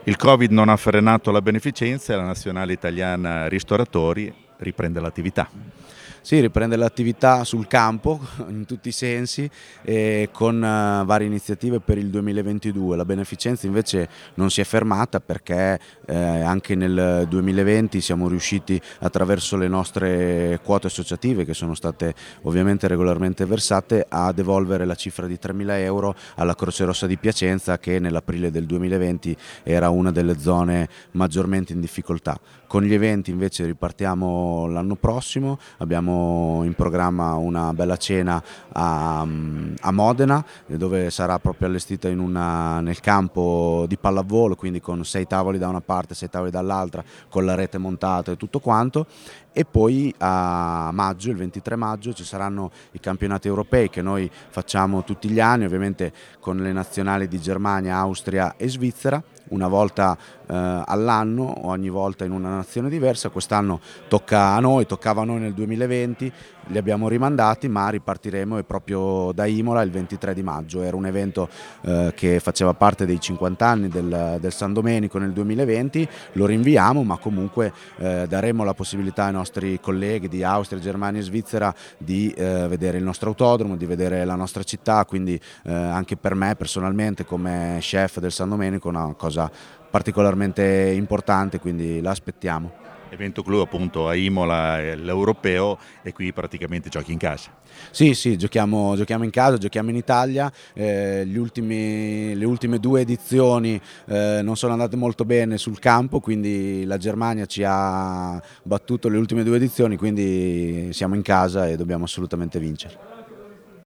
Il Covid non ha frenato la beneficenza e la Nazionale Italiana Ristoratori riprende l'attività. Sì, riprende l'attività sul campo in tutti i sensi e con varie iniziative per il 2022. La beneficenza invece non si è fermata perché anche nel 2020 siamo riusciti attraverso le nostre quote associative, che sono state ovviamente regolarmente versate, a devolvere la cifra di 3.000 euro alla Croce Rossa di Piacenza, che nell'aprile del 2020 era una delle zone maggiormente in difficoltà. Con gli eventi invece ripartiamo l'anno prossimo, abbiamo in programma una bella cena a Modena, dove sarà proprio allestita nel campo di pallavolo, quindi con 6 tavoli da una parte, 6 tavoli dall'altra, con la rete montata e tutto quanto. E poi a maggio, il 23 maggio, ci saranno i campionati europei che noi facciamo tutti gli anni, ovviamente con le nazionali di Germania, Austria e Svizzera, una volta all'anno, ogni volta in una nazione diversa. Quest'anno toccava a noi nel 2020, li abbiamo rimandati, ma ripartiremo e proprio da Imola il 23 di maggio. Era un evento che faceva parte dei 50 anni del San Domenico nel 2020, lo rinviamo, ma comunque daremo la possibilità ai nostri colleghi di Austria, Germania e Svizzera di vedere il nostro autodromo, di vedere la nostra città, quindi anche per me personalmente come chef del San Domenico è una cosa particolarmente importante, quindi la aspettiamo. Evento clou appunto a Imola, l'Europeo, e qui praticamente giochi in casa. Sì, giochiamo in casa, giochiamo in Italia. Le ultime 2 edizioni non sono andate molto bene sul campo, quindi la Germania ci ha battuto le ultime 2 edizioni, quindi siamo in casa e dobbiamo assolutamente vincere.